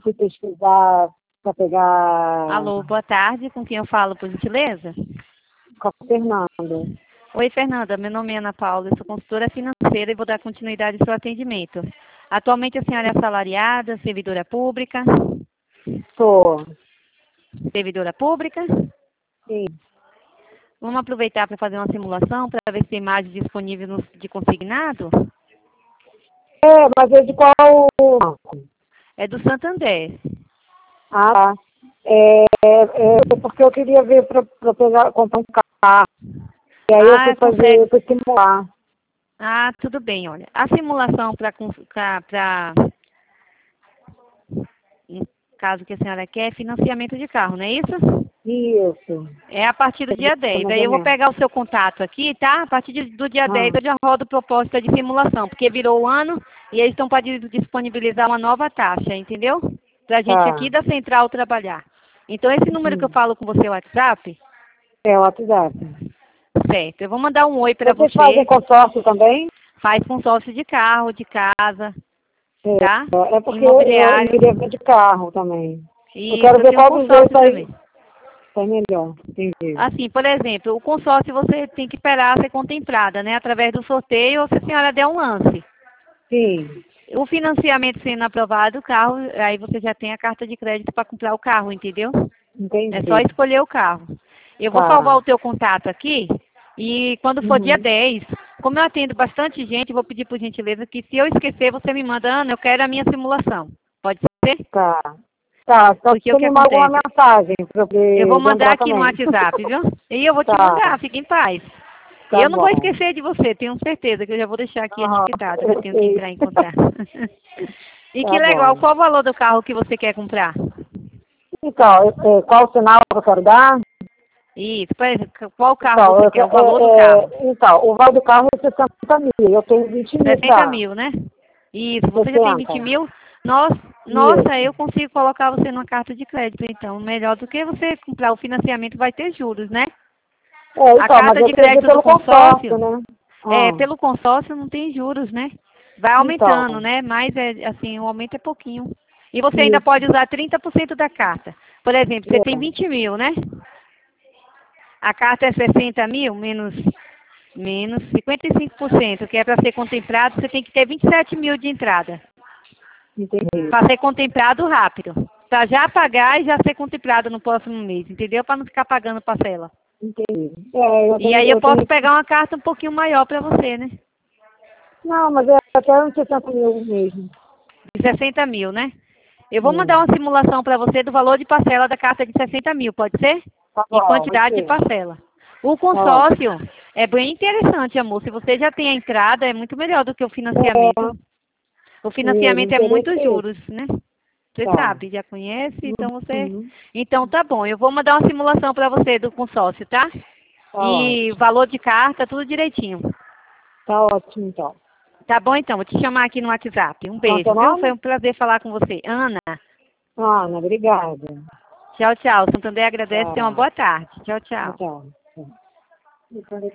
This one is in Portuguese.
fui pesquisar para pegar... Alô, boa tarde. Com quem eu falo, por gentileza? Com a Fernanda. Oi, Fernanda. Meu nome é Ana Paula. Eu sou consultora financeira e vou dar continuidade ao seu atendimento. Atualmente a senhora é assalariada, servidora pública? Sou. Servidora pública? Sim. Vamos aproveitar para fazer uma simulação para ver se tem imagem disponível de consignado? Mas é de qual banco? É do Santander. Ah, tá. Porque eu queria ver para pegar, comprar um carro. E aí eu fui Consegue. fui simular. Tudo bem, olha. A simulação no caso que a senhora quer, é financiamento de carro, não é isso? Isso. É a partir do dia 10. Mais Aí ou eu vou menos. pegar o seu contato aqui, tá? A partir do dia 10 eu já rodo proposta de simulação, porque virou o ano e eles estão para disponibilizar uma nova taxa, entendeu? Pra gente aqui da central trabalhar. Então esse número que eu falo com você, o WhatsApp, É o WhatsApp. certo. Eu vou mandar um oi para Vocês você. fazem consórcio também? Faz consórcio de carro, de casa, tá? É porque eu Imobiliário. queria ver de carro também. Eu Isso, quero eu ver tenho um qual dos dois consórcio também. sai melhor. Entendi. Assim, por exemplo, o consórcio você tem que esperar ser contemplada, né? Através do sorteio ou se a senhora der um lance. Sim. O financiamento sendo aprovado, o carro, aí você já tem a carta de crédito para comprar o carro, entendeu? Entendi. É só escolher o carro. Eu vou Tá. salvar o teu contato aqui e quando for dia 10, como eu atendo bastante gente, vou pedir por gentileza que se eu esquecer, você me manda, Ana, eu quero a minha simulação. Pode ser? Tá. Tá, só Porque você o que me manda uma acontece? mensagem para eu Eu vou poder mandar lembrar aqui no também. WhatsApp, viu? E eu vou te Tá. mandar, fique em paz. Tá Eu não vou bom. esquecer de você, tenho certeza que eu já vou deixar aqui etiquetado, que eu Eu tenho que sei. entrar em contato. E que Tá legal, bom. qual o valor do carro que você quer comprar? Então, qual o sinal que eu quero dar? Isso, por exemplo, qual carro Então, você quer, o valor do carro? o valor do carro é 60 mil. Eu tenho 20 mil 60 já. mil, né? Isso, você já tem 20 60. mil? Nossa, Isso. eu consigo colocar você numa carta de crédito, então. Melhor do que você comprar o financiamento, vai ter juros, né? A Então, mas carta eu de queria ver crédito do pelo consórcio, consórcio, né? pelo consórcio não tem juros, né? Vai Então, aumentando, né? Mas, assim, o aumento é pouquinho. E você ainda isso. pode usar 30% da carta. Por exemplo, você tem 20 mil, né? A carta é 60 mil, menos 55%, que é para ser contemplado, você tem que ter 27 mil de entrada. Entendi. Para ser contemplado rápido. Para já pagar e já ser contemplado no próximo mês, entendeu? Para não ficar pagando parcela. Entendi. E aí eu posso pegar uma carta um pouquinho maior para você, né? Não, mas é até uns 60 mil mesmo. De 60 mil, né? Eu vou mandar uma simulação para você do valor de parcela da carta de 60 mil, pode ser? Tá Em bom, vai quantidade de ser. parcela. O Tá ótimo. consórcio é bem interessante, amor. Se você já tem a entrada, é muito melhor do que o financiamento. O financiamento é muitos Interessei. juros, né? Você Tá. sabe, já conhece, então você... Uhum. Então tá bom, eu vou mandar uma simulação para você do consórcio, tá? Tá E ótimo. valor de carta, tudo direitinho. Tá ótimo, então. Tá bom então, vou te chamar aqui no WhatsApp. Um Qual é o teu beijo, viu? Foi nome? um prazer falar com você. Ana, Ana, obrigada. tchau, tchau. Santander agradece, tenha uma Tchau. boa tarde. Tchau, Tchau, tchau. tchau.